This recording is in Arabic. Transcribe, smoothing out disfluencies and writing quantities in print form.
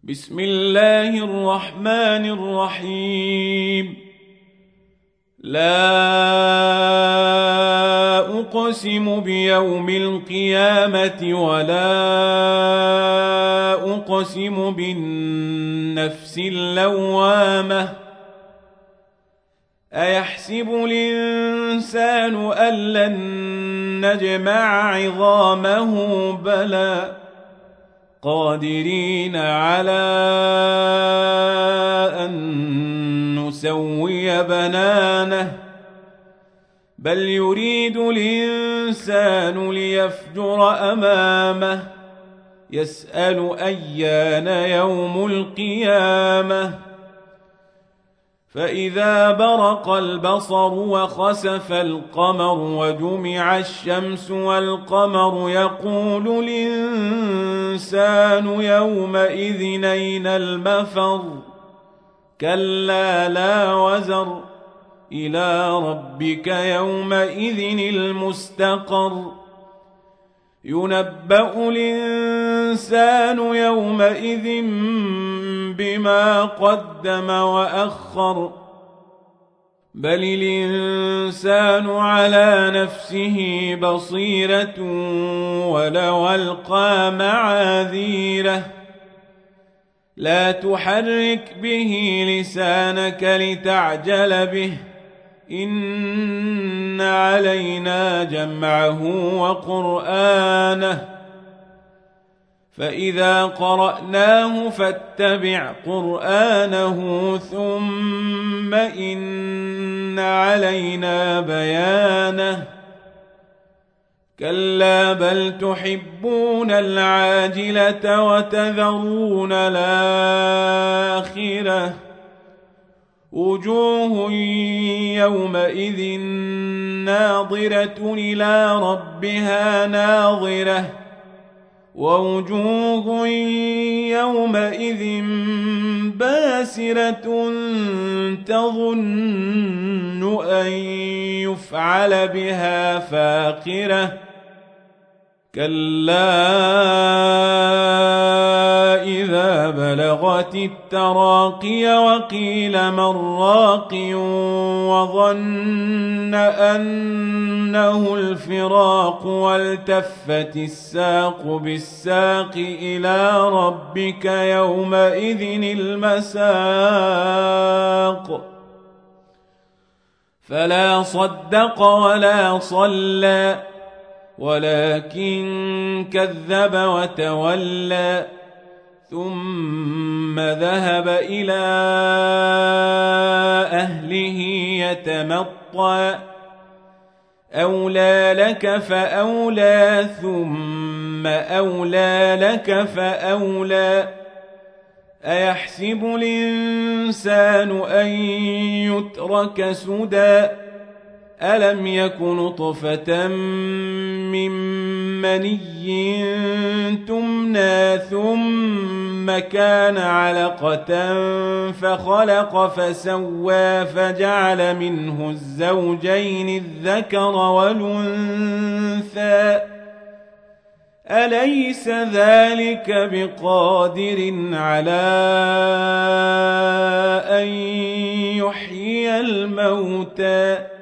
بسم الله الرحمن الرحيم. لا أقسم بيوم القيامة ولا أقسم بالنفس اللوامة. أيحسب الإنسان أن لن نجمع عظامه؟ بلى قادرين على أن نسوي بنانه. بل يريد الإنسان ليفجر أمامه. يسأل أيان يوم القيامة. فإذا برق البصر وخسف القمر وجمع الشمس والقمر يقول الإنسان يومئذ أين المفر؟ كلا لا وزر، إلى ربك يومئذ المستقر. ينبأ الإنسان يومئذ بما قدم وأخر. بل الإنسان على نفسه بصيرة ولو ألقى معاذيره. لا تحرك به لسانك لتعجل به. إن علينا جمعه وقرآنه. فإذا قرأناه فاتبع قرآنه ثم إن علينا بيانه. كلا بل تحبون العاجلة وتذرون الآخرة. وجوه يومئذ ناظرة إلى ربها ناظرة. ووجوه يومئذ باسرة تظن أن يفعل بها فاقرة. كلا إذا بلغت التراقي وقيل من راق وظن أنه الفراق والتفت الساق بالساق إلى ربك يومئذ المساق. فلا صدق ولا صلى ولكن كذب وتولى. ثم ذهب إلى أهله يتمطى. أولى لك فأولى ثم أولى لك فأولى. أيحسب الإنسان أن يترك سدى. ألم يك نطفة من مني تمنى ثم كان علقة فخلق فسوى فجعل منه الزوجين الذكر والأنثى. أليس ذلك بقادر على أن يحيي الموتى؟